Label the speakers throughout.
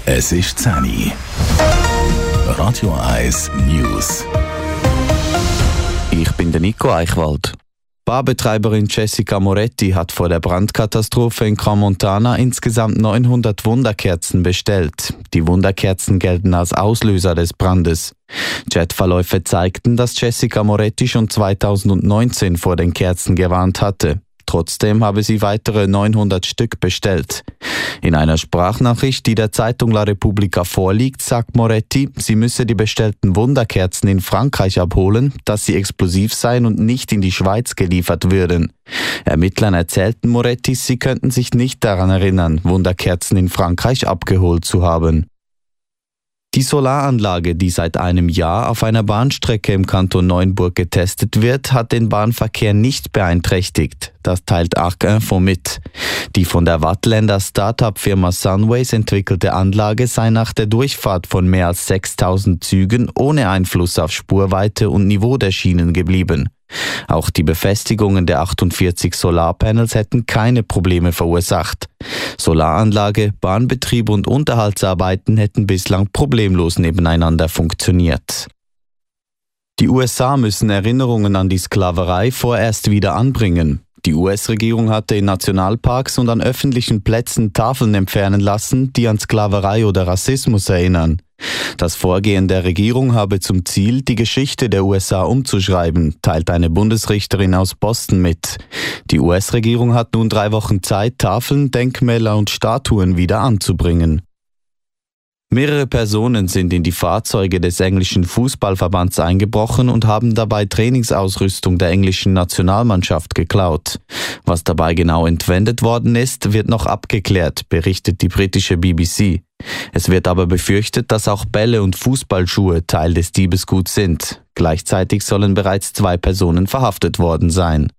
Speaker 1: Es ist 10 Uhr. Radio 1 News.
Speaker 2: Ich bin der Nico Eichwald. Barbetreiberin Jessica Moretti hat vor der Brandkatastrophe in Crans-Montana insgesamt 900 Wunderkerzen bestellt. Die Wunderkerzen gelten als Auslöser des Brandes. Chatverläufe zeigten, dass Jessica Moretti schon 2019 vor den Kerzen gewarnt hatte. Trotzdem habe sie weitere 900 Stück bestellt. In einer Sprachnachricht, die der Zeitung La Repubblica vorliegt, sagt Moretti, sie müsse die bestellten Wunderkerzen in Frankreich abholen, dass sie explosiv seien und nicht in die Schweiz geliefert würden. Ermittlern erzählten Moretti, sie könnten sich nicht daran erinnern, Wunderkerzen in Frankreich abgeholt zu haben. Die Solaranlage, die seit einem Jahr auf einer Bahnstrecke im Kanton Neuenburg getestet wird, hat den Bahnverkehr nicht beeinträchtigt. Das teilt Arc Info mit. Die von der Wattländer Start-up-Firma Sunways entwickelte Anlage sei nach der Durchfahrt von mehr als 6000 Zügen ohne Einfluss auf Spurweite und Niveau der Schienen geblieben. Auch die Befestigungen der 48 Solarpanels hätten keine Probleme verursacht. Solaranlage, Bahnbetrieb und Unterhaltsarbeiten hätten bislang problemlos nebeneinander funktioniert. Die USA müssen Erinnerungen an die Sklaverei vorerst wieder anbringen. Die US-Regierung hatte in Nationalparks und an öffentlichen Plätzen Tafeln entfernen lassen, die an Sklaverei oder Rassismus erinnern. Das Vorgehen der Regierung habe zum Ziel, die Geschichte der USA umzuschreiben, teilt eine Bundesrichterin aus Boston mit. Die US-Regierung hat nun 3 Wochen Zeit, Tafeln, Denkmäler und Statuen wieder anzubringen. Mehrere Personen sind in die Fahrzeuge des englischen Fußballverbands eingebrochen und haben dabei Trainingsausrüstung der englischen Nationalmannschaft geklaut. Was dabei genau entwendet worden ist, wird noch abgeklärt, berichtet die britische BBC. Es wird aber befürchtet, dass auch Bälle und Fußballschuhe Teil des Diebesguts sind. Gleichzeitig sollen bereits 2 Personen verhaftet worden sein.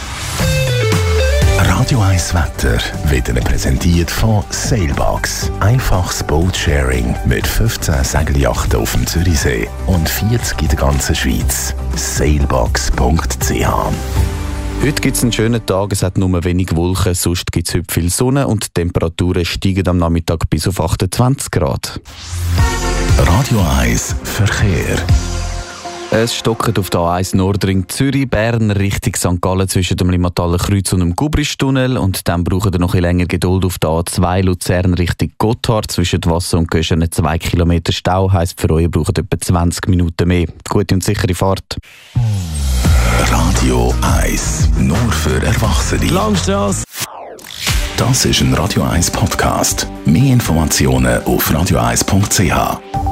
Speaker 1: Radio 1 Wetter wird Ihnen präsentiert von Sailbox. Einfaches Boatsharing mit 15 Segelyachten auf dem Zürichsee und 40 in der ganzen Schweiz. Sailbox.ch.
Speaker 2: Heute gibt es einen schönen Tag, es hat nur wenig Wolken, sonst gibt es heute viel Sonne und die Temperaturen steigen am Nachmittag bis auf 28 Grad.
Speaker 1: Radio 1 Verkehr.
Speaker 2: Es stockt auf der A1 Nordring Zürich, Bern Richtung St. Gallen zwischen dem Limataler Kreuz und dem Gubristunnel und dann braucht ihr noch ein länger Geduld auf der A2 Luzern Richtung Gotthard zwischen Wasser und Göschen 2 Kilometer Stau, heisst für euch braucht etwa 20 Minuten mehr. Gute und sichere Fahrt.
Speaker 1: Radio 1, nur für Erwachsene.
Speaker 3: Langstrasse.
Speaker 1: Das ist ein Radio 1 Podcast. Mehr Informationen auf radio1.ch.